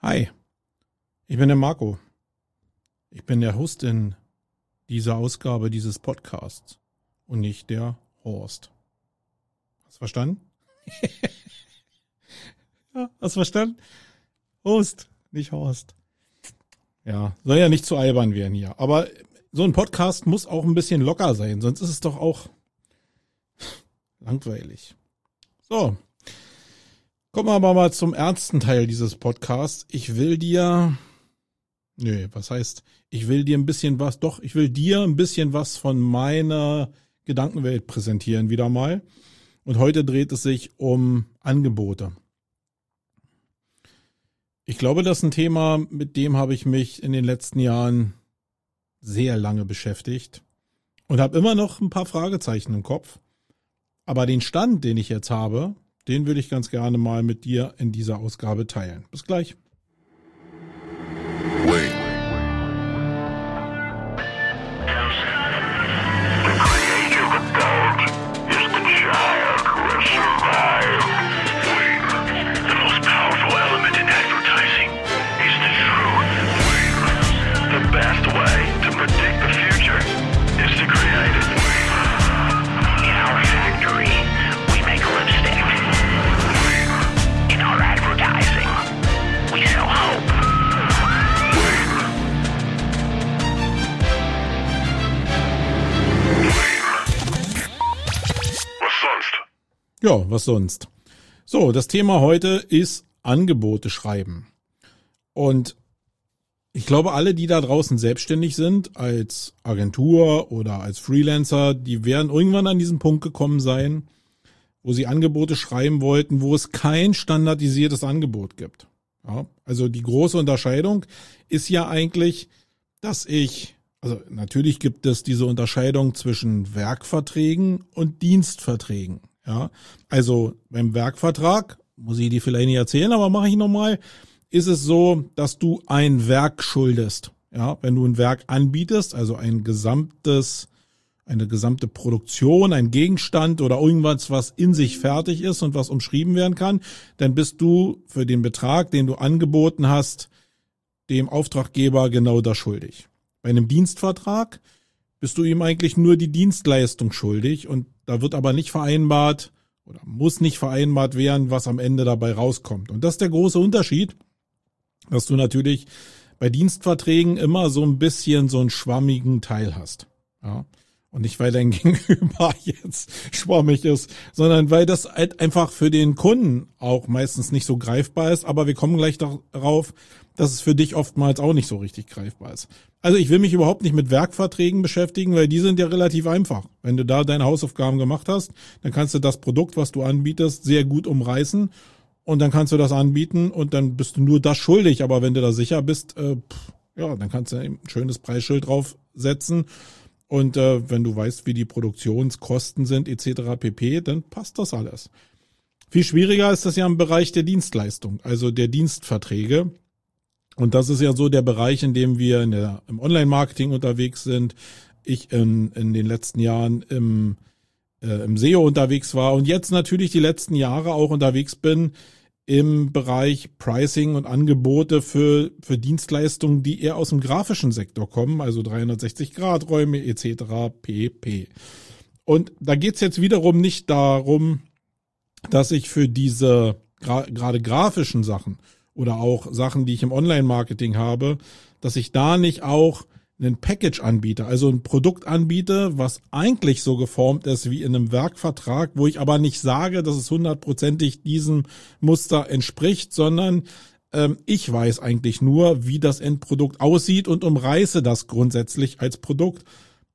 Hi, ich bin der Marco. Ich bin der Host in dieser Ausgabe dieses Podcasts und nicht der Horst. Hast du verstanden? Ja, hast du verstanden? Host, nicht Horst. Ja, soll ja nicht zu albern werden hier. Aber so ein Podcast muss auch ein bisschen locker sein, sonst ist es doch auch langweilig. So, kommen wir aber mal zum ernsten Teil dieses Podcasts. Ich will dir ein bisschen was von meiner Gedankenwelt präsentieren wieder mal. Und heute dreht es sich um Angebote. Ich glaube, das ist ein Thema, mit dem habe ich mich in den letzten Jahren sehr lange beschäftigt und habe immer noch ein paar Fragezeichen im Kopf. Aber den Stand, den ich jetzt habe, den würde ich ganz gerne mal mit dir in dieser Ausgabe teilen. Bis gleich. Ja, was sonst? So, das Thema heute ist Angebote schreiben. Und ich glaube, alle, die da draußen selbstständig sind, als Agentur oder als Freelancer, die werden irgendwann an diesen Punkt gekommen sein, wo sie Angebote schreiben wollten, wo es kein standardisiertes Angebot gibt. Ja, also die große Unterscheidung ist ja eigentlich, natürlich gibt es diese Unterscheidung zwischen Werkverträgen und Dienstverträgen. Ja, also beim Werkvertrag, muss ich dir vielleicht nicht erzählen, aber mache ich nochmal, ist es so, dass du ein Werk schuldest. Ja, wenn du ein Werk anbietest, also eine gesamte Produktion, ein Gegenstand oder irgendwas, was in sich fertig ist und was umschrieben werden kann, dann bist du für den Betrag, den du angeboten hast, dem Auftraggeber genau das schuldig. Bei einem Dienstvertrag bist du ihm eigentlich nur die Dienstleistung schuldig und da wird aber nicht vereinbart oder muss nicht vereinbart werden, was am Ende dabei rauskommt. Und das ist der große Unterschied, dass du natürlich bei Dienstverträgen immer so ein bisschen so einen schwammigen Teil hast. Ja. Und nicht, weil dein Gegenüber jetzt schwammig ist, sondern weil das halt einfach für den Kunden auch meistens nicht so greifbar ist. Aber wir kommen gleich darauf, dass es für dich oftmals auch nicht so richtig greifbar ist. Also ich will mich überhaupt nicht mit Werkverträgen beschäftigen, weil die sind ja relativ einfach. Wenn du da deine Hausaufgaben gemacht hast, dann kannst du das Produkt, was du anbietest, sehr gut umreißen und dann kannst du das anbieten und dann bist du nur das schuldig. Aber wenn du da sicher bist, dann kannst du ein schönes Preisschild draufsetzen. Und wenn du weißt, wie die Produktionskosten sind etc. pp., dann passt das alles. Viel schwieriger ist das ja im Bereich der Dienstleistung, also der Dienstverträge. Und das ist ja so der Bereich, in dem wir im Online-Marketing unterwegs sind. Ich in den letzten Jahren im SEO unterwegs war und jetzt natürlich die letzten Jahre auch unterwegs bin im Bereich Pricing und Angebote für Dienstleistungen, die eher aus dem grafischen Sektor kommen, also 360-Grad-Räume etc. pp. Und da geht's jetzt wiederum nicht darum, dass ich für diese gerade grafischen Sachen oder auch Sachen, die ich im Online-Marketing habe, dass ich da nicht auch ein Package anbiete, also ein Produkt anbiete, was eigentlich so geformt ist wie in einem Werkvertrag, wo ich aber nicht sage, dass es 100%ig diesem Muster entspricht, sondern ich weiß eigentlich nur, wie das Endprodukt aussieht und umreiße das grundsätzlich als Produkt.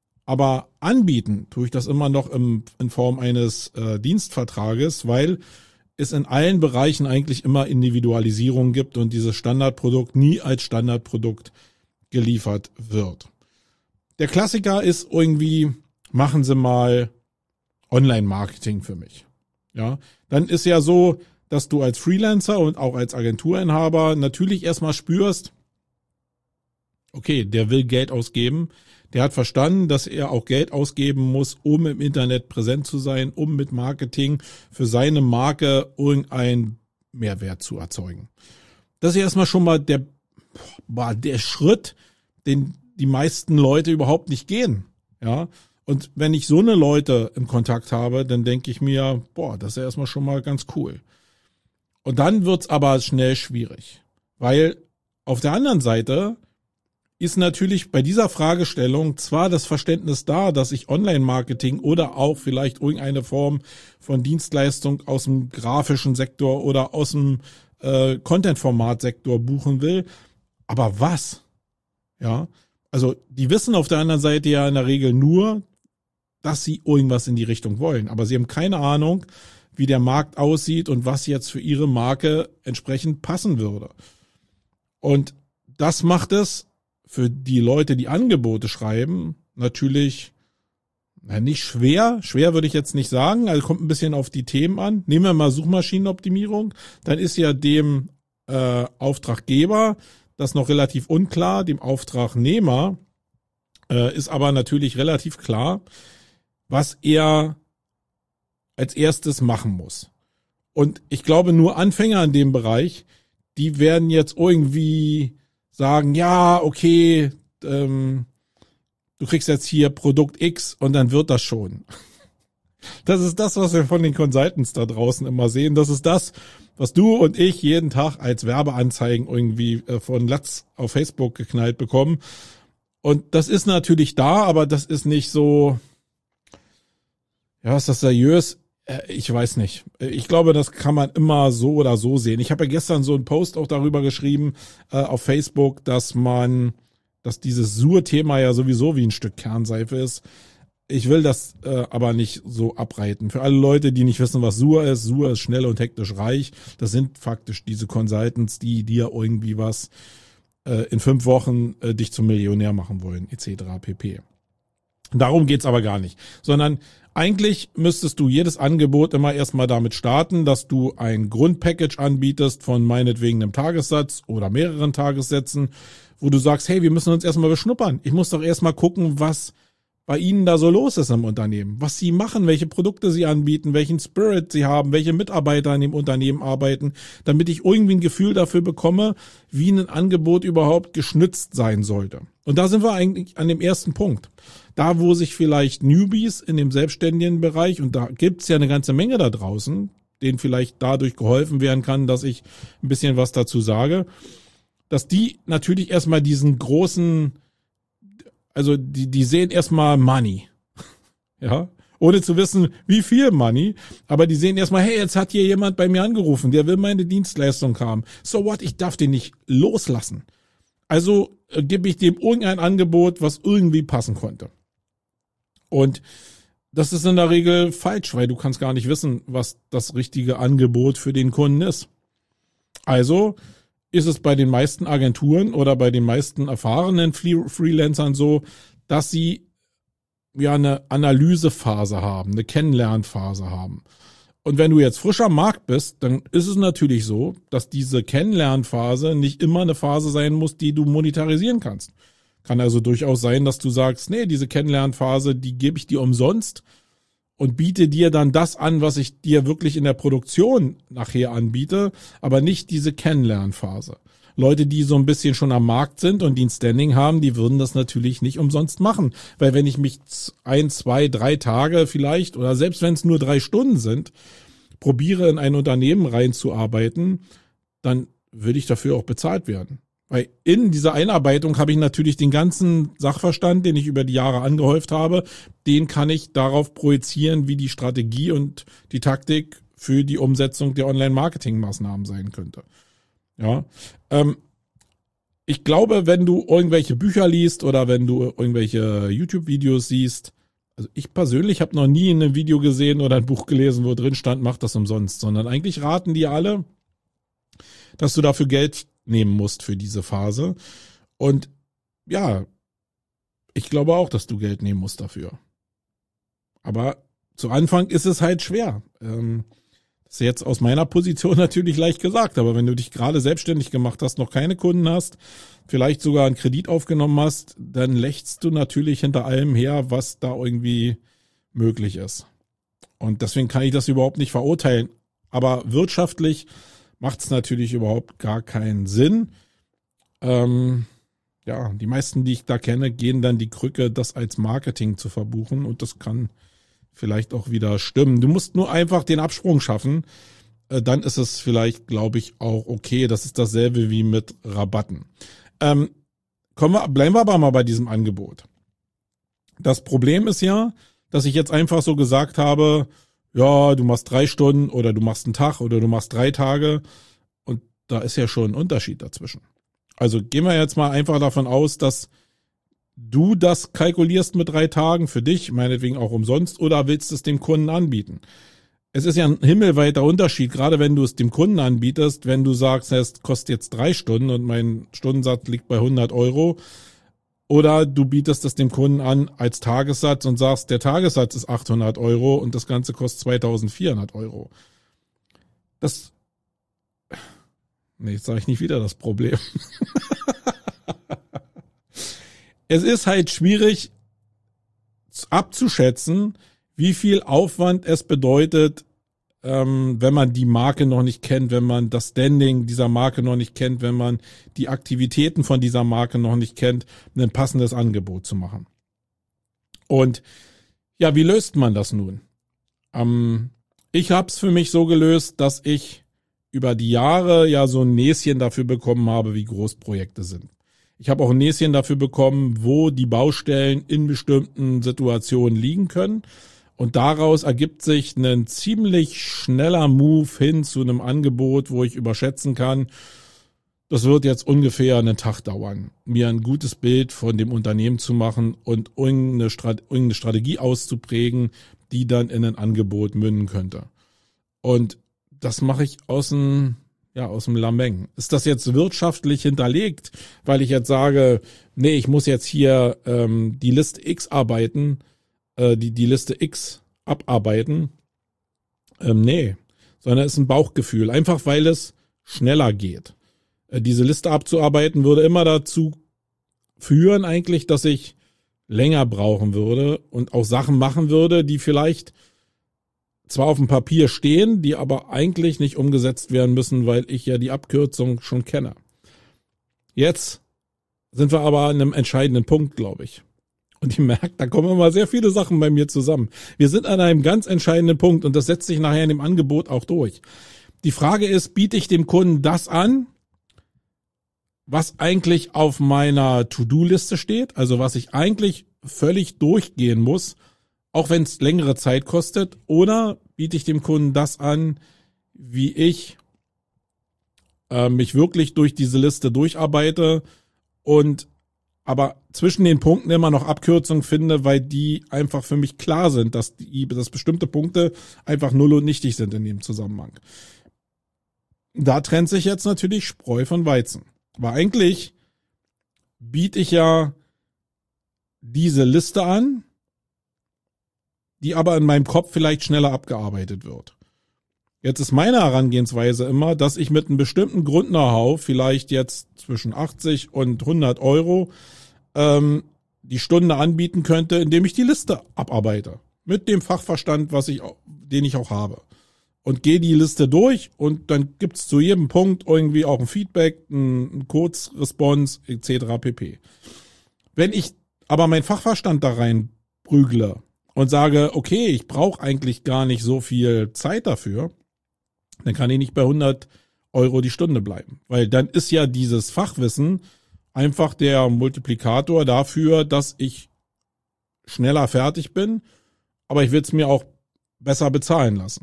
Aber anbieten tue ich das immer noch in Form eines Dienstvertrages, weil es in allen Bereichen eigentlich immer Individualisierung gibt und dieses Standardprodukt nie als Standardprodukt geliefert wird. Der Klassiker ist irgendwie, machen Sie mal Online-Marketing für mich. Ja, dann ist ja so, dass du als Freelancer und auch als Agenturinhaber natürlich erstmal spürst, okay, der will Geld ausgeben, der hat verstanden, dass er auch Geld ausgeben muss, um im Internet präsent zu sein, um mit Marketing für seine Marke irgendeinen Mehrwert zu erzeugen. Das ist ja erstmal schon mal der Schritt, den die meisten Leute überhaupt nicht gehen. Ja. Und wenn ich so eine Leute im Kontakt habe, dann denke ich mir, das ist ja erstmal schon mal ganz cool. Und dann wird's aber schnell schwierig. Weil auf der anderen Seite ist natürlich bei dieser Fragestellung zwar das Verständnis da, dass ich Online-Marketing oder auch vielleicht irgendeine Form von Dienstleistung aus dem grafischen Sektor oder aus dem Content-Format-Sektor buchen will, aber was? Ja, also die wissen auf der anderen Seite ja in der Regel nur, dass sie irgendwas in die Richtung wollen, aber sie haben keine Ahnung, wie der Markt aussieht und was jetzt für ihre Marke entsprechend passen würde. Und das macht es für die Leute, die Angebote schreiben, natürlich nicht schwer. Schwer würde ich jetzt nicht sagen. Also kommt ein bisschen auf die Themen an. Nehmen wir mal Suchmaschinenoptimierung. Dann ist ja dem Auftraggeber das noch relativ unklar. Dem Auftragnehmer ist aber natürlich relativ klar, was er als erstes machen muss. Und ich glaube, nur Anfänger in dem Bereich, die werden jetzt irgendwie sagen, ja, okay, du kriegst jetzt hier Produkt X und dann wird das schon. Das ist das, was wir von den Consultants da draußen immer sehen. Das ist das, was du und ich jeden Tag als Werbeanzeigen irgendwie von Latz auf Facebook geknallt bekommen. Und das ist natürlich da, aber das ist nicht so, ja, ist das seriös? Ich weiß nicht. Ich glaube, das kann man immer so oder so sehen. Ich habe ja gestern so einen Post auch darüber geschrieben auf Facebook, dass dieses Sur-Thema ja sowieso wie ein Stück Kernseife ist. Ich will das aber nicht so abreiten. Für alle Leute, die nicht wissen, was Sur ist schnell und hektisch reich. Das sind faktisch diese Consultants, die dir irgendwie was in 5 Wochen dich zum Millionär machen wollen, etc. pp. Darum geht's aber gar nicht, sondern eigentlich müsstest du jedes Angebot immer erstmal damit starten, dass du ein Grundpackage anbietest von meinetwegen einem Tagessatz oder mehreren Tagessätzen, wo du sagst, hey, wir müssen uns erstmal beschnuppern. Ich muss doch erstmal gucken, was bei Ihnen da so los ist im Unternehmen, was Sie machen, welche Produkte Sie anbieten, welchen Spirit Sie haben, welche Mitarbeiter in dem Unternehmen arbeiten, damit ich irgendwie ein Gefühl dafür bekomme, wie ein Angebot überhaupt geschnitzt sein sollte. Und da sind wir eigentlich an dem ersten Punkt. Da, wo sich vielleicht Newbies in dem selbstständigen Bereich, und da gibt's ja eine ganze Menge da draußen, denen vielleicht dadurch geholfen werden kann, dass ich ein bisschen was dazu sage, dass die natürlich erstmal diesen großen, also die sehen erstmal Money, ja, ohne zu wissen, wie viel Money, aber die sehen erstmal, hey, jetzt hat hier jemand bei mir angerufen, der will meine Dienstleistung haben. So what, ich darf den nicht loslassen. Also gebe ich dem irgendein Angebot, was irgendwie passen konnte. Und das ist in der Regel falsch, weil du kannst gar nicht wissen, was das richtige Angebot für den Kunden ist. Also ist es bei den meisten Agenturen oder bei den meisten erfahrenen Freelancern so, dass sie ja eine Analysephase haben, eine Kennenlernphase haben. Und wenn du jetzt frisch am Markt bist, dann ist es natürlich so, dass diese Kennenlernphase nicht immer eine Phase sein muss, die du monetarisieren kannst. Kann also durchaus sein, dass du sagst, nee, diese Kennenlernphase, die gebe ich dir umsonst und biete dir dann das an, was ich dir wirklich in der Produktion nachher anbiete, aber nicht diese Kennenlernphase. Leute, die so ein bisschen schon am Markt sind und die ein Standing haben, die würden das natürlich nicht umsonst machen. Weil wenn ich mich 1, 2, 3 Tage vielleicht oder selbst wenn es nur 3 Stunden sind, probiere in ein Unternehmen reinzuarbeiten, dann würde ich dafür auch bezahlt werden. Weil in dieser Einarbeitung habe ich natürlich den ganzen Sachverstand, den ich über die Jahre angehäuft habe, den kann ich darauf projizieren, wie die Strategie und die Taktik für die Umsetzung der Online-Marketing-Maßnahmen sein könnte. Ja, ich glaube, wenn du irgendwelche Bücher liest oder wenn du irgendwelche YouTube-Videos siehst, also ich persönlich habe noch nie ein Video gesehen oder ein Buch gelesen, wo drin stand, mach das umsonst, sondern eigentlich raten die alle, dass du dafür Geld nehmen musst für diese Phase. Und ja, ich glaube auch, dass du Geld nehmen musst dafür. Aber zu Anfang ist es halt schwer. Das ist jetzt aus meiner Position natürlich leicht gesagt, aber wenn du dich gerade selbstständig gemacht hast, noch keine Kunden hast, vielleicht sogar einen Kredit aufgenommen hast, dann lächst du natürlich hinter allem her, was da irgendwie möglich ist. Und deswegen kann ich das überhaupt nicht verurteilen. Aber wirtschaftlich macht es natürlich überhaupt gar keinen Sinn. Ja, die meisten, die ich da kenne, gehen dann die Krücke, das als Marketing zu verbuchen und das kann vielleicht auch wieder stimmen. Du musst nur einfach den Absprung schaffen, dann ist es vielleicht, glaube ich, auch okay. Das ist dasselbe wie mit Rabatten. Bleiben wir aber mal bei diesem Angebot. Das Problem ist ja, dass ich jetzt einfach so gesagt habe, ja, du machst 3 Stunden oder du machst einen Tag oder du machst 3 Tage und da ist ja schon ein Unterschied dazwischen. Also gehen wir jetzt mal einfach davon aus, dass du das kalkulierst mit 3 Tagen für dich, meinetwegen auch umsonst, oder willst es dem Kunden anbieten? Es ist ja ein himmelweiter Unterschied, gerade wenn du es dem Kunden anbietest, wenn du sagst, es kostet jetzt 3 Stunden und mein Stundensatz liegt bei 100 Euro, oder du bietest es dem Kunden an als Tagessatz und sagst, der Tagessatz ist 800 Euro und das Ganze kostet 2400 Euro. Jetzt sage ich nicht wieder das Problem. Es ist halt schwierig abzuschätzen, wie viel Aufwand es bedeutet, wenn man die Marke noch nicht kennt, wenn man das Standing dieser Marke noch nicht kennt, wenn man die Aktivitäten von dieser Marke noch nicht kennt, ein passendes Angebot zu machen. Und ja, wie löst man das nun? Ich habe es für mich so gelöst, dass ich über die Jahre ja so ein Näschen dafür bekommen habe, wie groß Projekte sind. Ich habe auch ein Näschen dafür bekommen, wo die Baustellen in bestimmten Situationen liegen können. Und daraus ergibt sich ein ziemlich schneller Move hin zu einem Angebot, wo ich überschätzen kann, das wird jetzt ungefähr einen Tag dauern, mir ein gutes Bild von dem Unternehmen zu machen und irgendeine Strategie auszuprägen, die dann in ein Angebot münden könnte. Und das mache ich aus dem Lameng. Ist das jetzt wirtschaftlich hinterlegt, weil ich jetzt sage, nee, ich muss jetzt hier die Liste X arbeiten, die Liste X abarbeiten? Nee, sondern es ist ein Bauchgefühl, einfach weil es schneller geht. Diese Liste abzuarbeiten würde immer dazu führen eigentlich, dass ich länger brauchen würde und auch Sachen machen würde, die vielleicht zwar auf dem Papier stehen, die aber eigentlich nicht umgesetzt werden müssen, weil ich ja die Abkürzung schon kenne. Jetzt sind wir aber an einem entscheidenden Punkt, glaube ich. Und ich merke, da kommen immer sehr viele Sachen bei mir zusammen. Wir sind an einem ganz entscheidenden Punkt und das setzt sich nachher in dem Angebot auch durch. Die Frage ist, biete ich dem Kunden das an, was eigentlich auf meiner To-Do-Liste steht, also was ich eigentlich völlig durchgehen muss, auch wenn es längere Zeit kostet, oder biete ich dem Kunden das an, wie ich mich wirklich durch diese Liste durcharbeite und aber zwischen den Punkten immer noch Abkürzungen finde, weil die einfach für mich klar sind, dass bestimmte Punkte einfach null und nichtig sind in dem Zusammenhang. Da trennt sich jetzt natürlich Spreu von Weizen. Aber eigentlich biete ich ja diese Liste an, die aber in meinem Kopf vielleicht schneller abgearbeitet wird. Jetzt ist meine Herangehensweise immer, dass ich mit einem bestimmten Grund-Know-how vielleicht jetzt zwischen 80 und 100 Euro die Stunde anbieten könnte, indem ich die Liste abarbeite. Mit dem Fachverstand, den ich auch habe. Und gehe die Liste durch und dann gibt's zu jedem Punkt irgendwie auch ein Feedback, ein Kurzresponse etc. pp. Wenn ich aber meinen Fachverstand da rein prügle und sage, okay, ich brauche eigentlich gar nicht so viel Zeit dafür, dann kann ich nicht bei 100 Euro die Stunde bleiben. Weil dann ist ja dieses Fachwissen einfach der Multiplikator dafür, dass ich schneller fertig bin, aber ich will es mir auch besser bezahlen lassen.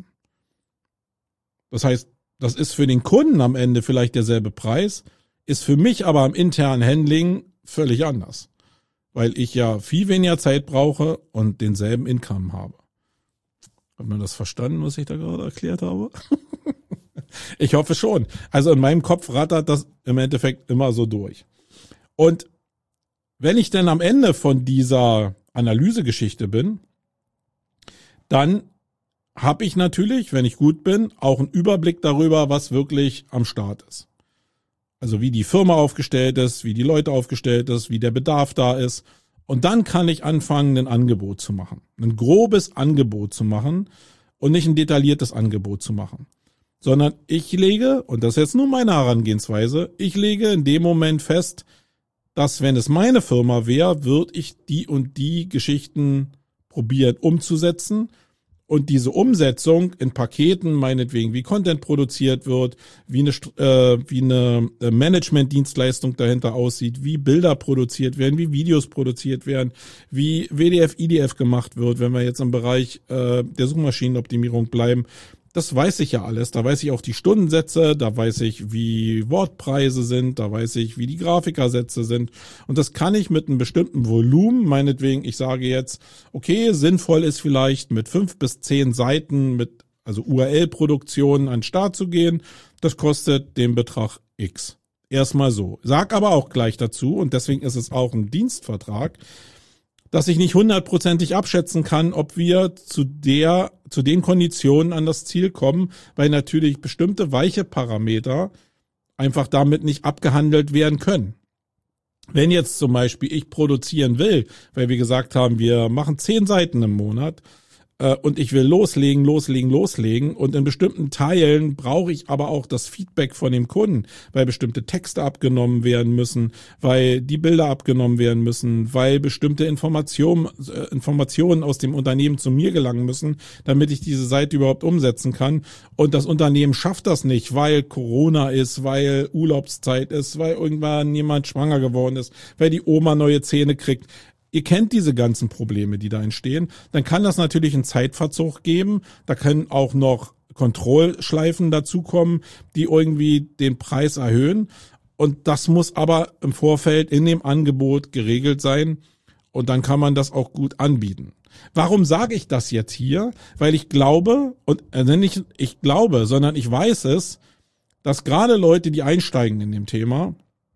Das heißt, das ist für den Kunden am Ende vielleicht derselbe Preis, ist für mich aber im internen Handling völlig anders. Weil ich ja viel weniger Zeit brauche und denselben Income habe. Hat man das verstanden, was ich da gerade erklärt habe? Ich hoffe schon. Also in meinem Kopf rattert das im Endeffekt immer so durch. Und wenn ich dann am Ende von dieser Analysegeschichte bin, dann habe ich natürlich, wenn ich gut bin, auch einen Überblick darüber, was wirklich am Start ist. Also wie die Firma aufgestellt ist, wie die Leute aufgestellt ist, wie der Bedarf da ist. Und dann kann ich anfangen, ein Angebot zu machen. Ein grobes Angebot zu machen und nicht ein detailliertes Angebot zu machen. sondern ich lege, und das ist jetzt nur meine Herangehensweise, ich lege in dem Moment fest, dass wenn es meine Firma wäre, würde ich die und die Geschichten probieren umzusetzen. Und diese Umsetzung in Paketen, meinetwegen, wie Content produziert wird, wie eine Management-Dienstleistung dahinter aussieht, wie Bilder produziert werden, wie Videos produziert werden, wie WDF, IDF gemacht wird, wenn wir jetzt im Bereich der Suchmaschinenoptimierung bleiben. Das weiß ich ja alles. Da weiß ich auch die Stundensätze, da weiß ich, wie Wortpreise sind, da weiß ich, wie die Grafikersätze sind. Und das kann ich mit einem bestimmten Volumen, meinetwegen, ich sage jetzt, okay, sinnvoll ist vielleicht mit 5 bis 10 Seiten, also URL-Produktionen an den Start zu gehen. Das kostet den Betrag X. Erstmal so. Sag aber auch gleich dazu, und deswegen ist es auch ein Dienstvertrag, dass ich nicht 100%ig abschätzen kann, ob wir zu den Konditionen an das Ziel kommen, weil natürlich bestimmte weiche Parameter einfach damit nicht abgehandelt werden können. Wenn jetzt zum Beispiel ich produzieren will, weil wir gesagt haben, wir machen 10 Seiten im Monat, und ich will loslegen und in bestimmten Teilen brauche ich aber auch das Feedback von dem Kunden, weil bestimmte Texte abgenommen werden müssen, weil die Bilder abgenommen werden müssen, weil bestimmte Informationen aus dem Unternehmen zu mir gelangen müssen, damit ich diese Seite überhaupt umsetzen kann. Und das Unternehmen schafft das nicht, weil Corona ist, weil Urlaubszeit ist, weil irgendwann jemand schwanger geworden ist, weil die Oma neue Zähne kriegt. Ihr kennt diese ganzen Probleme, die da entstehen. Dann kann das natürlich einen Zeitverzug geben. Da können auch noch Kontrollschleifen dazukommen, die irgendwie den Preis erhöhen. Und das muss aber im Vorfeld in dem Angebot geregelt sein. Und dann kann man das auch gut anbieten. Warum sage ich das jetzt hier? Weil ich glaube, und nicht ich glaube, sondern ich weiß es, dass gerade Leute, die einsteigen in dem Thema,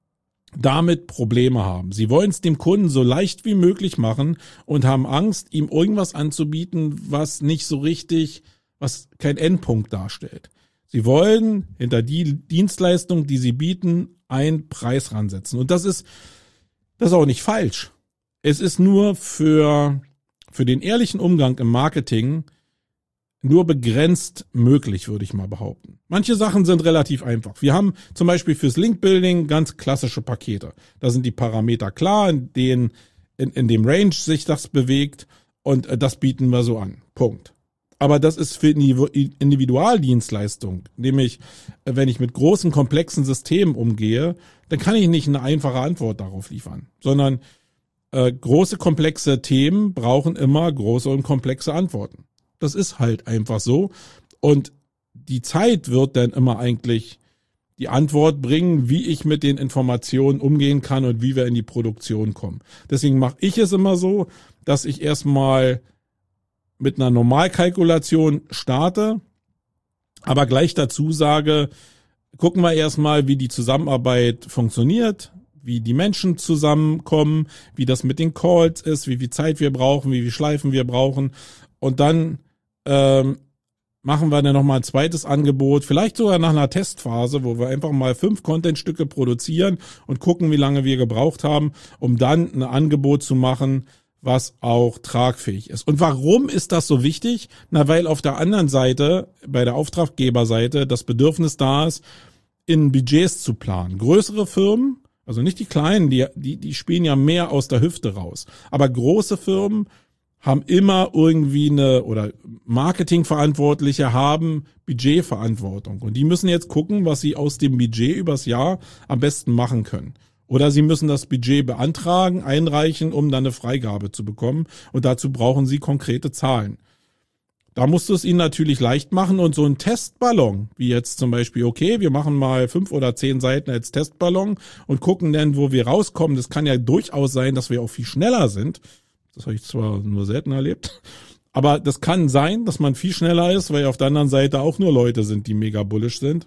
damit Probleme haben. Sie wollen es dem Kunden so leicht wie möglich machen und haben Angst, ihm irgendwas anzubieten, was nicht so richtig, was kein Endpunkt darstellt. Sie wollen hinter die Dienstleistung, die sie bieten, einen Preis ransetzen. Und das ist auch nicht falsch. Es ist nur für den ehrlichen Umgang im Marketing nur begrenzt möglich, würde ich mal behaupten. Manche Sachen sind relativ einfach. Wir haben zum Beispiel fürs Link-Building ganz klassische Pakete. Da sind die Parameter klar, in dem Range sich das bewegt, und das bieten wir so an. Punkt. Aber das ist für die Individualdienstleistung, nämlich wenn ich mit großen, komplexen Systemen umgehe, dann kann ich nicht eine einfache Antwort darauf liefern, sondern große, komplexe Themen brauchen immer große und komplexe Antworten. Das ist halt einfach so. Und die Zeit wird dann immer eigentlich die Antwort bringen, wie ich mit den Informationen umgehen kann und wie wir in die Produktion kommen. Deswegen mache ich es immer so, dass ich erstmal mit einer Normalkalkulation starte, aber gleich dazu sage, gucken wir erstmal, wie die Zusammenarbeit funktioniert, wie die Menschen zusammenkommen, wie das mit den Calls ist, wie viel Zeit wir brauchen, wie viel Schleifen wir brauchen. Und dann machen wir dann nochmal ein zweites Angebot, vielleicht sogar nach einer Testphase, wo wir einfach mal 5 Contentstücke produzieren und gucken, wie lange wir gebraucht haben, um dann ein Angebot zu machen, was auch tragfähig ist. Und warum ist das so wichtig? Na, weil auf der anderen Seite, bei der Auftraggeberseite, das Bedürfnis da ist, in Budgets zu planen. Größere Firmen, also nicht die kleinen, die spielen ja mehr aus der Hüfte raus, aber große Firmen haben immer irgendwie oder Marketingverantwortliche haben Budgetverantwortung. Und die müssen jetzt gucken, was sie aus dem Budget übers Jahr am besten machen können. Oder sie müssen das Budget beantragen, einreichen, um dann eine Freigabe zu bekommen. Und dazu brauchen sie konkrete Zahlen. Da musst du es ihnen natürlich leicht machen. Und so ein Testballon, wie jetzt zum Beispiel, okay, wir machen mal 5 oder 10 Seiten als Testballon und gucken dann, wo wir rauskommen. Das kann ja durchaus sein, dass wir auch viel schneller sind. Das habe ich zwar nur selten erlebt, aber das kann sein, dass man viel schneller ist, weil auf der anderen Seite auch nur Leute sind, die mega bullish sind.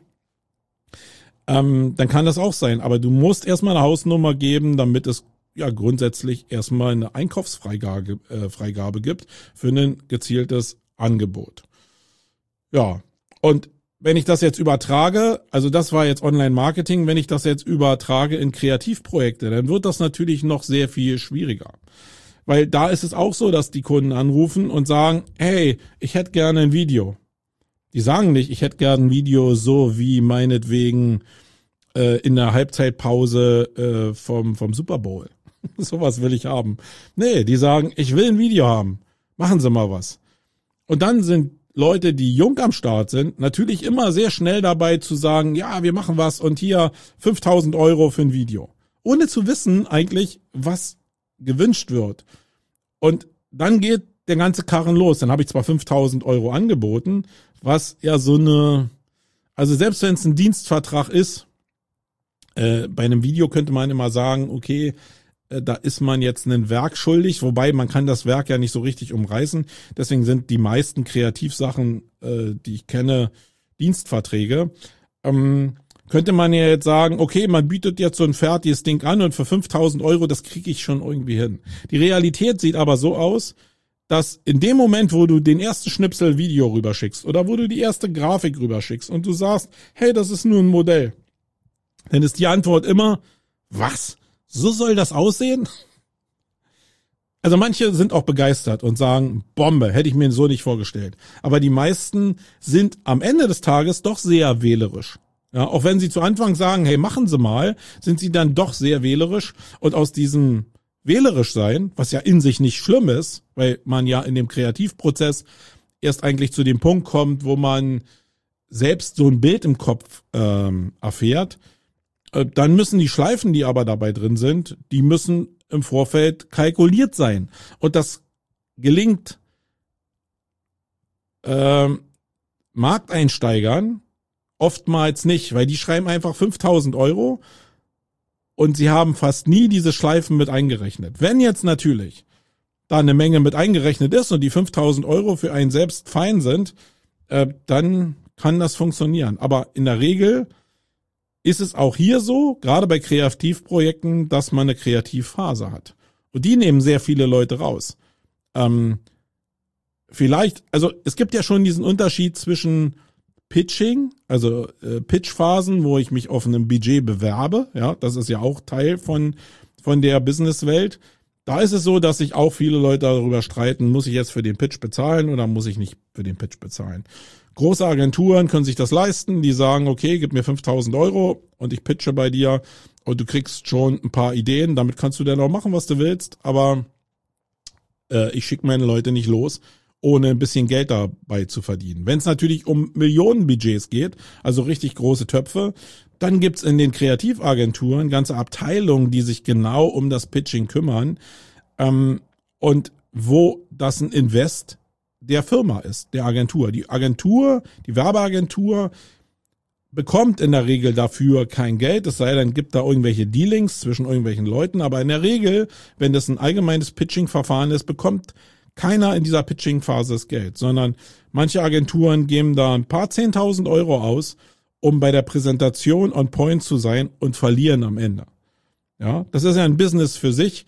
Dann kann das auch sein, aber du musst erstmal eine Hausnummer geben, damit es ja grundsätzlich erstmal eine Einkaufsfreigabe gibt für ein gezieltes Angebot. Ja, und wenn ich das jetzt übertrage, also das war jetzt Online-Marketing, wenn ich das jetzt übertrage in Kreativprojekte, dann wird das natürlich noch sehr viel schwieriger. Weil da ist es auch so, dass die Kunden anrufen und sagen, hey, ich hätte gerne ein Video. Die sagen nicht, ich hätte gern ein Video so wie meinetwegen in der Halbzeitpause vom Super Bowl. Sowas will ich haben. Nee, die sagen, ich will ein Video haben. Machen Sie mal was. Und dann sind Leute, die jung am Start sind, natürlich immer sehr schnell dabei zu sagen, ja, wir machen was und hier 5.000 Euro für ein Video. Ohne zu wissen eigentlich, was gewünscht wird. Und dann geht der ganze Karren los. Dann habe ich zwar 5.000 Euro angeboten, was ja so eine, also selbst wenn es ein Dienstvertrag ist, bei einem Video könnte man immer sagen, okay, da ist man jetzt ein Werk schuldig, wobei man kann das Werk ja nicht so richtig umreißen. Deswegen sind die meisten Kreativsachen, die ich kenne, Dienstverträge. Könnte man ja jetzt sagen, okay, man bietet jetzt so ein fertiges Ding an und für 5.000 Euro, das kriege ich schon irgendwie hin. Die Realität sieht aber so aus, dass in dem Moment, wo du den ersten Schnipsel Video rüberschickst oder wo du die erste Grafik rüberschickst und du sagst, hey, das ist nur ein Modell, dann ist die Antwort immer, was? So soll das aussehen? Also manche sind auch begeistert und sagen, Bombe, hätte ich mir so nicht vorgestellt. Aber die meisten sind am Ende des Tages doch sehr wählerisch. Ja, auch wenn sie zu Anfang sagen, hey, machen Sie mal, sind sie dann doch sehr wählerisch. Und aus diesem wählerisch sein, was ja in sich nicht schlimm ist, weil man ja in dem Kreativprozess erst eigentlich zu dem Punkt kommt, wo man selbst so ein Bild im Kopf erfährt, dann müssen die Schleifen, die aber dabei drin sind, die müssen im Vorfeld kalkuliert sein. Und das gelingt Markteinsteigern oftmals nicht, weil die schreiben einfach 5.000 Euro und sie haben fast nie diese Schleifen mit eingerechnet. Wenn jetzt natürlich da eine Menge mit eingerechnet ist und die 5.000 Euro für einen selbst fein sind, dann kann das funktionieren. Aber in der Regel ist es auch hier so, gerade bei Kreativprojekten, dass man eine Kreativphase hat. Und die nehmen sehr viele Leute raus. Vielleicht, also es gibt ja schon diesen Unterschied zwischen Pitching, also Pitchphasen, wo ich mich auf einem Budget bewerbe, ja, das ist ja auch Teil von der Businesswelt. Da ist es so, dass sich auch viele Leute darüber streiten, muss ich jetzt für den Pitch bezahlen oder muss ich nicht für den Pitch bezahlen. Große Agenturen können sich das leisten, die sagen, okay, gib mir 5.000 Euro und ich pitche bei dir und du kriegst schon ein paar Ideen, damit kannst du dann auch machen, was du willst, aber ich schicke meine Leute nicht los, ohne ein bisschen Geld dabei zu verdienen. Wenn es natürlich um Millionenbudgets geht, also richtig große Töpfe, dann gibt's in den Kreativagenturen ganze Abteilungen, die sich genau um das Pitching kümmern und wo das ein Invest der Firma ist, der Agentur. Die Werbeagentur bekommt in der Regel dafür kein Geld, es sei denn, gibt da irgendwelche Dealings zwischen irgendwelchen Leuten, aber in der Regel, wenn das ein allgemeines Pitching-Verfahren ist, bekommt keiner in dieser Pitching-Phase das Geld, sondern manche Agenturen geben da ein paar 10.000 Euro aus, um bei der Präsentation on point zu sein und verlieren am Ende. Ja, das ist ja ein Business für sich.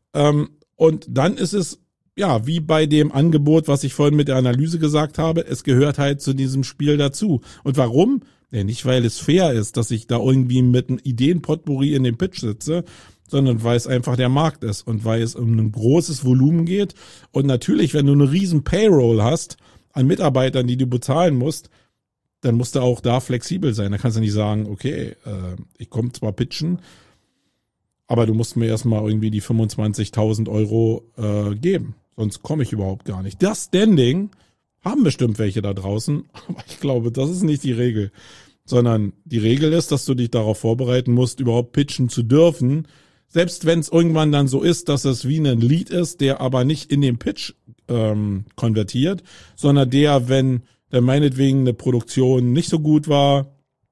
Und dann ist es, ja, wie bei dem Angebot, was ich vorhin mit der Analyse gesagt habe, es gehört halt zu diesem Spiel dazu. Und warum? Ja, nicht, weil es fair ist, dass ich da irgendwie mit einem Ideenpotpourri in dem Pitch sitze, sondern weil es einfach der Markt ist und weil es um ein großes Volumen geht. Und natürlich, wenn du eine riesen Payroll hast an Mitarbeitern, die du bezahlen musst, dann musst du auch da flexibel sein. Da kannst du nicht sagen, okay, ich komme zwar pitchen, aber du musst mir erstmal irgendwie die 25.000 Euro geben. Sonst komme ich überhaupt gar nicht. Das Standing haben bestimmt welche da draußen, aber ich glaube, das ist nicht die Regel. Sondern die Regel ist, dass du dich darauf vorbereiten musst, überhaupt pitchen zu dürfen. Selbst wenn es irgendwann dann so ist, dass es wie ein Lead ist, der aber nicht in den Pitch konvertiert, sondern der, wenn dann meinetwegen eine Produktion nicht so gut war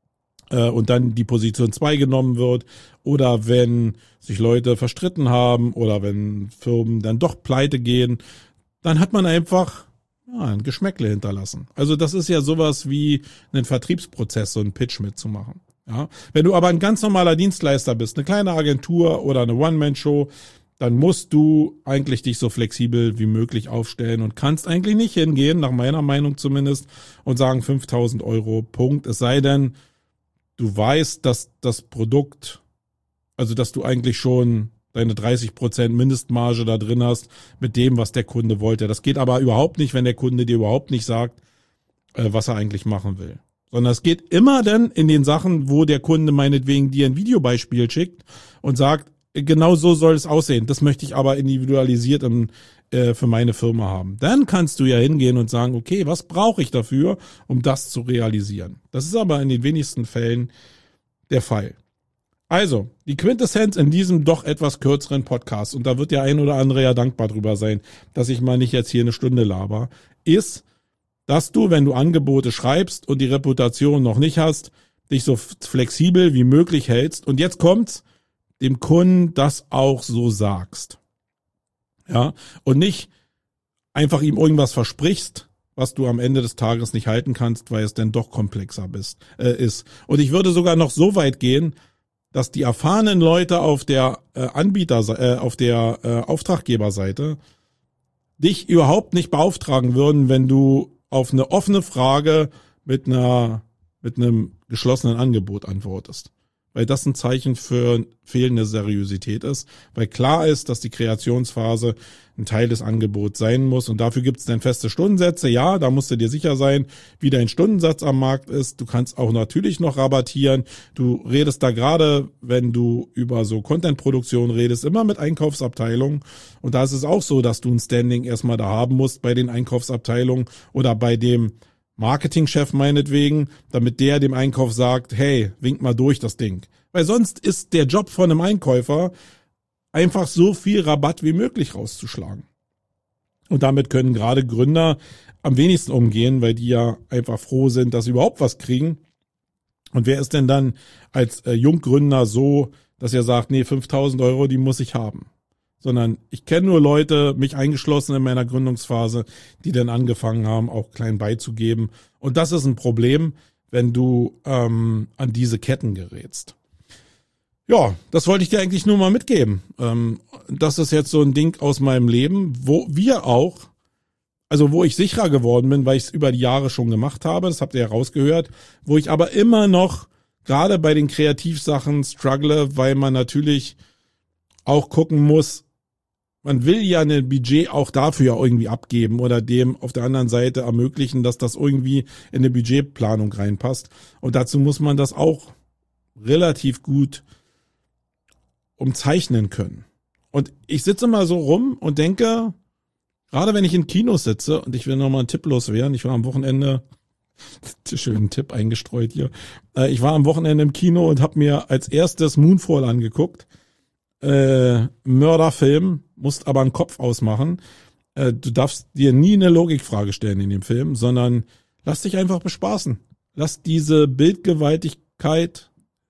und dann die Position 2 genommen wird oder wenn sich Leute verstritten haben oder wenn Firmen dann doch pleite gehen, dann hat man einfach ein Geschmäckle hinterlassen. Also das ist ja sowas wie ein Vertriebsprozess, so einen Pitch mitzumachen. Ja, wenn du aber ein ganz normaler Dienstleister bist, eine kleine Agentur oder eine One-Man-Show, dann musst du eigentlich dich so flexibel wie möglich aufstellen und kannst eigentlich nicht hingehen, nach meiner Meinung zumindest, und sagen 5.000 Euro, Punkt. Es sei denn, du weißt, dass das Produkt, also dass du eigentlich schon deine 30% Mindestmarge da drin hast mit dem, was der Kunde wollte. Das geht aber überhaupt nicht, wenn der Kunde dir überhaupt nicht sagt, was er eigentlich machen will. Sondern es geht immer dann in den Sachen, wo der Kunde meinetwegen dir ein Videobeispiel schickt und sagt, genau so soll es aussehen. Das möchte ich aber individualisiert für meine Firma haben. Dann kannst du ja hingehen und sagen, okay, was brauche ich dafür, um das zu realisieren? Das ist aber in den wenigsten Fällen der Fall. Also, die Quintessenz in diesem doch etwas kürzeren Podcast, und da wird der ein oder andere ja dankbar drüber sein, dass ich mal nicht jetzt hier eine Stunde laber, ist, dass du, wenn du Angebote schreibst und die Reputation noch nicht hast, dich so flexibel wie möglich hältst. Und jetzt kommt's, dem Kunden das auch so sagst. Ja, und nicht einfach ihm irgendwas versprichst, was du am Ende des Tages nicht halten kannst, weil es dann doch komplexer ist. Und ich würde sogar noch so weit gehen, dass die erfahrenen Leute auf der Auftraggeberseite dich überhaupt nicht beauftragen würden, wenn du auf eine offene Frage mit einem geschlossenen Angebot antwortest. Weil das ein Zeichen für fehlende Seriosität ist, weil klar ist, dass die Kreationsphase ein Teil des Angebots sein muss und dafür gibt es dann feste Stundensätze. Ja, da musst du dir sicher sein, wie dein Stundensatz am Markt ist. Du kannst auch natürlich noch rabattieren. Du redest da gerade, wenn du über so Content-Produktion redest, immer mit Einkaufsabteilungen und da ist es auch so, dass du ein Standing erstmal da haben musst bei den Einkaufsabteilungen oder bei dem Marketingchef meinetwegen, damit der dem Einkauf sagt, hey, wink mal durch das Ding. Weil sonst ist der Job von einem Einkäufer einfach so viel Rabatt wie möglich rauszuschlagen. Und damit können gerade Gründer am wenigsten umgehen, weil die ja einfach froh sind, dass sie überhaupt was kriegen. Und wer ist denn dann als Junggründer so, dass er sagt, nee, 5.000 Euro, die muss ich haben? Sondern ich kenne nur Leute, mich eingeschlossen in meiner Gründungsphase, die dann angefangen haben, auch klein beizugeben. Und das ist ein Problem, wenn du an diese Ketten gerätst. Ja, das wollte ich dir eigentlich nur mal mitgeben. Das ist jetzt so ein Ding aus meinem Leben, wo ich sicherer geworden bin, weil ich es über die Jahre schon gemacht habe, das habt ihr ja rausgehört, wo ich aber immer noch, gerade bei den Kreativsachen, struggle, weil man natürlich auch gucken muss, man will ja ein Budget auch dafür irgendwie abgeben oder dem auf der anderen Seite ermöglichen, dass das irgendwie in eine Budgetplanung reinpasst. Und dazu muss man das auch relativ gut umzeichnen können. Und ich sitze mal so rum und denke, gerade wenn ich in Kinos sitze, und ich will nochmal einen Tipp loswerden, ich war am Wochenende, schönen Tipp eingestreut hier, ich war am Wochenende im Kino und habe mir als erstes Moonfall angeguckt. Mörderfilm, musst aber einen Kopf ausmachen. Du darfst dir nie eine Logikfrage stellen in dem Film, sondern lass dich einfach bespaßen. Lass diese Bildgewaltigkeit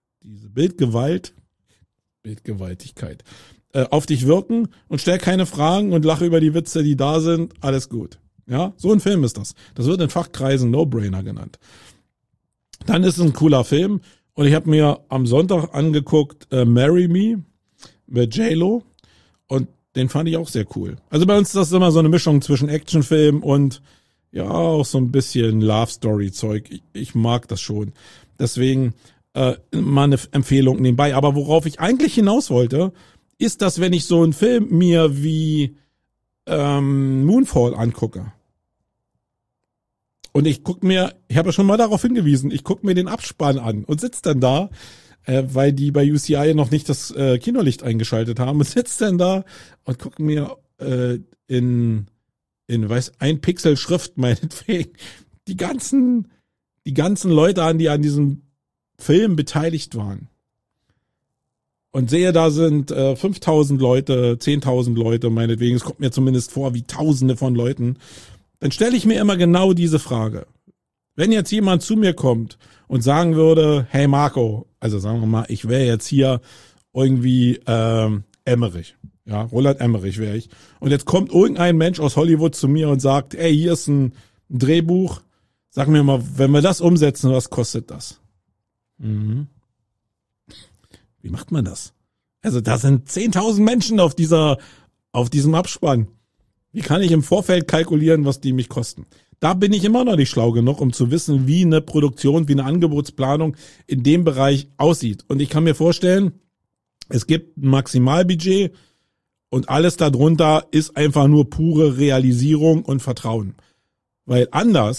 auf dich wirken und stell keine Fragen und lache über die Witze, die da sind. Alles gut. Ja, so ein Film ist das. Das wird in Fachkreisen No-Brainer genannt. Dann ist es ein cooler Film und ich habe mir am Sonntag angeguckt Marry Me mit J-Lo und den fand ich auch sehr cool. Also bei uns ist das immer so eine Mischung zwischen Actionfilm und ja auch so ein bisschen Love-Story-Zeug. Ich mag das schon. Deswegen mal eine Empfehlung nebenbei. Aber worauf ich eigentlich hinaus wollte, ist, dass wenn ich so einen Film mir wie Moonfall angucke und ich habe ja schon mal darauf hingewiesen, ich gucke mir den Abspann an und sitze dann da, weil die bei UCI noch nicht das Kinolicht eingeschaltet haben, und sitze dann da und gucke mir in ein Pixel Schrift meinetwegen die ganzen Leute an, die an diesem Film beteiligt waren. Und sehe, da sind 5.000 Leute, 10.000 Leute, meinetwegen, es kommt mir zumindest vor wie Tausende von Leuten, dann stelle ich mir immer genau diese Frage. Wenn jetzt jemand zu mir kommt und sagen würde, hey Marco, also sagen wir mal, ich wäre jetzt hier irgendwie Emmerich, ja, Roland Emmerich wäre ich, und jetzt kommt irgendein Mensch aus Hollywood zu mir und sagt, ey, hier ist ein Drehbuch, sag mir mal, wenn wir das umsetzen, was kostet das? Mhm. Wie macht man das? Also da sind 10.000 Menschen auf diesem Abspann. Wie kann ich im Vorfeld kalkulieren, was die mich kosten? Da bin ich immer noch nicht schlau genug, um zu wissen, wie eine Produktion, wie eine Angebotsplanung in dem Bereich aussieht. Und ich kann mir vorstellen, es gibt ein Maximalbudget und alles darunter ist einfach nur pure Realisierung und Vertrauen. Weil anders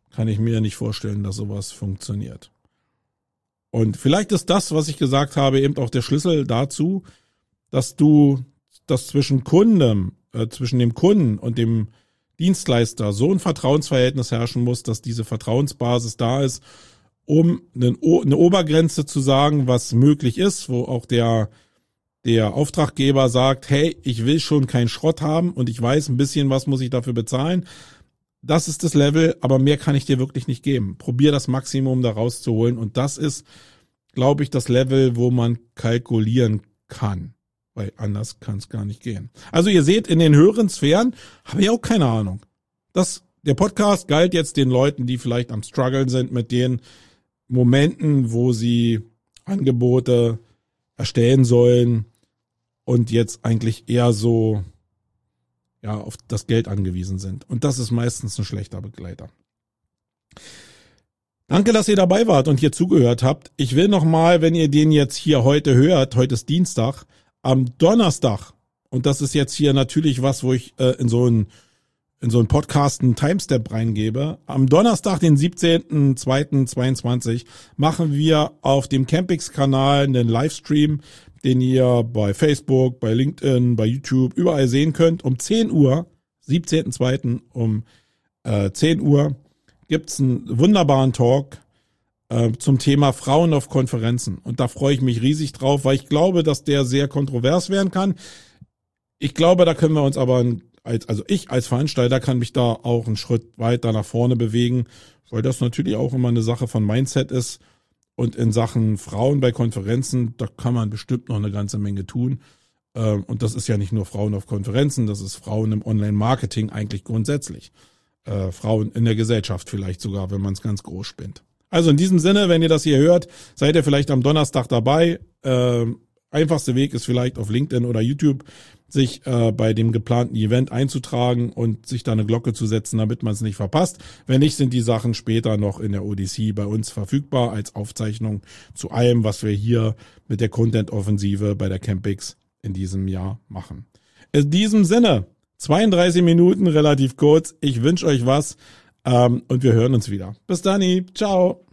kann ich mir nicht vorstellen, dass sowas funktioniert. Und vielleicht ist das, was ich gesagt habe, eben auch der Schlüssel dazu, dass zwischen dem Kunden und dem Dienstleister so ein Vertrauensverhältnis herrschen muss, dass diese Vertrauensbasis da ist, um eine Obergrenze zu sagen, was möglich ist, wo auch der Auftraggeber sagt, hey, ich will schon keinen Schrott haben und ich weiß ein bisschen, was muss ich dafür bezahlen. Das ist das Level, aber mehr kann ich dir wirklich nicht geben. Probier das Maximum da rauszuholen und das ist, glaube ich, das Level, wo man kalkulieren kann, weil anders kann es gar nicht gehen. Also ihr seht, in den höheren Sphären habe ich auch keine Ahnung. Der Podcast galt jetzt den Leuten, die vielleicht am Struggeln sind mit den Momenten, wo sie Angebote erstellen sollen und jetzt eigentlich eher so auf das Geld angewiesen sind. Und das ist meistens ein schlechter Begleiter. Danke, dass ihr dabei wart und hier zugehört habt. Ich will nochmal, wenn ihr den jetzt hier heute hört, heute ist Dienstag, am Donnerstag, und das ist jetzt hier natürlich was, wo ich in so einen Podcast einen Timestep reingebe. Am Donnerstag, den 17.02.22, machen wir auf dem Campix-Kanal einen Livestream, den ihr bei Facebook, bei LinkedIn, bei YouTube überall sehen könnt. Um 10 Uhr, 17.02. um 10 Uhr gibt's einen wunderbaren Talk zum Thema Frauen auf Konferenzen. Und da freue ich mich riesig drauf, weil ich glaube, dass der sehr kontrovers werden kann. Ich glaube, da können wir uns aber ich als Veranstalter kann mich da auch einen Schritt weiter nach vorne bewegen, weil das natürlich auch immer eine Sache von Mindset ist. Und in Sachen Frauen bei Konferenzen, da kann man bestimmt noch eine ganze Menge tun. Und das ist ja nicht nur Frauen auf Konferenzen, das ist Frauen im Online-Marketing eigentlich grundsätzlich. Frauen in der Gesellschaft vielleicht sogar, wenn man es ganz groß spinnt. Also in diesem Sinne, wenn ihr das hier hört, seid ihr vielleicht am Donnerstag dabei. Einfachste Weg ist vielleicht auf LinkedIn oder YouTube sich bei dem geplanten Event einzutragen und sich da eine Glocke zu setzen, damit man es nicht verpasst. Wenn nicht, sind die Sachen später noch in der Odyssee bei uns verfügbar als Aufzeichnung zu allem, was wir hier mit der Content-Offensive bei der Campix in diesem Jahr machen. In diesem Sinne, 32 Minuten, relativ kurz. Ich wünsche euch was und wir hören uns wieder. Bis dann, ciao.